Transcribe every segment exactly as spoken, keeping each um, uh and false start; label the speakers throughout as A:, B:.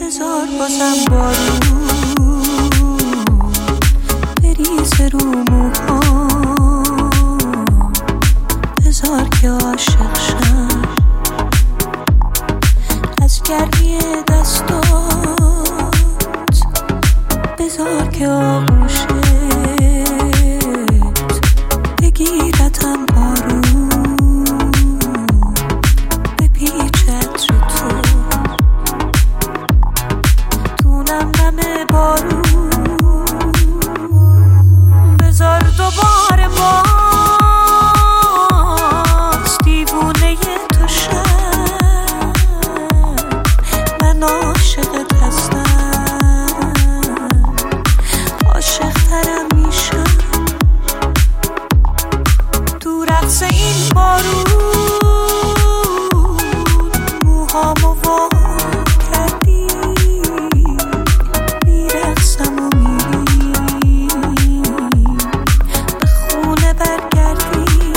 A: بذار بازم بارون بریزه رو موهام، بذار که عاشق شم از گرمی دستات، بذار که آغوشت بگیرتم آروم بپیچت رو تو دونم نم بارون، بذار دوباره باز دیوونه تو شم، من عاشقت هستم، عاشق ترم میشم تو رقص این بارون، موهامو وا کردی میرقصم و میری به خونه برگردی.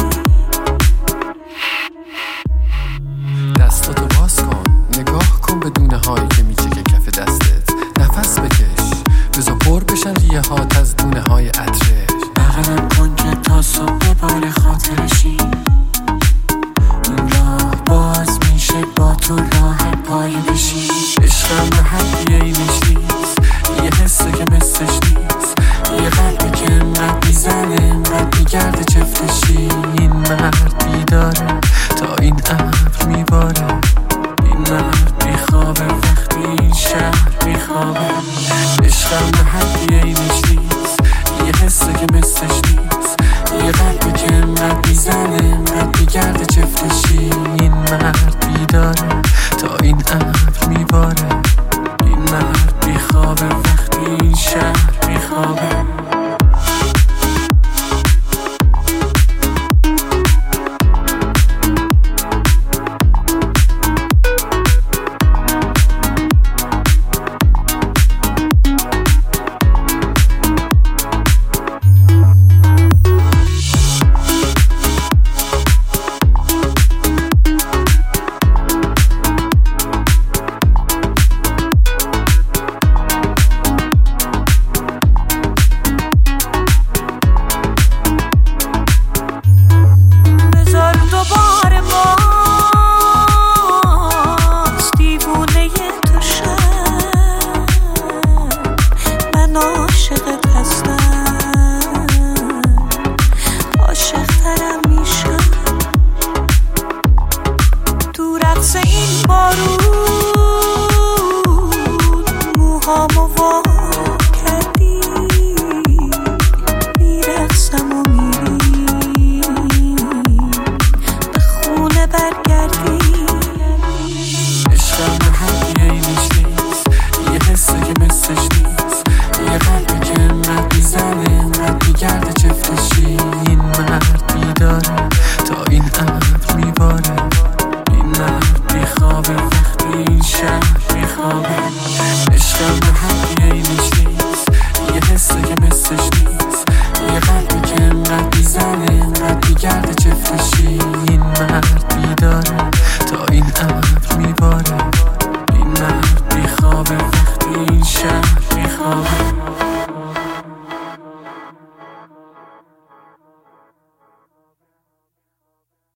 B: دستاتو باز کن، نگاه کن به دونه هایی که میچکه کف دستت، نفس بکش بذار پر بشن ریه هات از دونه های عطرش،
C: بغلم کن که تا صبح بار خاطرشی، این راه باز میشه با تو راه پای بشی، عشقم به حدی اینش نیست، یه حسه که مثلش نیست، یه قلبی که انقدر میزنه انقدر میگرده چفتشی، این مرد بیداره تا این ابر میباره، این مرد بیخوابه وقتی این شهر بیخوابه، عشقم به حدی